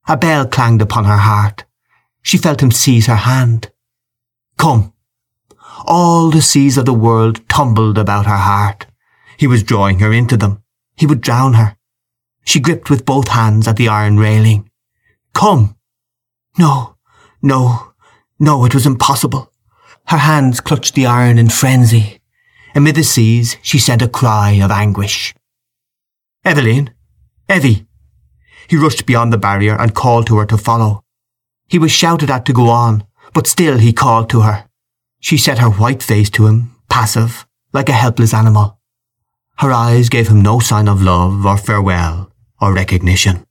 A bell clanged upon her heart. She felt him seize her hand. Come. All the seas of the world tumbled about her heart. He was drawing her into them. He would drown her. She gripped with both hands at the iron railing. Come! No, no, no, it was impossible. Her hands clutched the iron in frenzy. Amid the seas she sent a cry of anguish. Eveline! Evie! He rushed beyond the barrier and called to her to follow. He was shouted at to go on, but still he called to her. She set her white face to him, passive, like a helpless animal. Her eyes gave him no sign of love or farewell or recognition.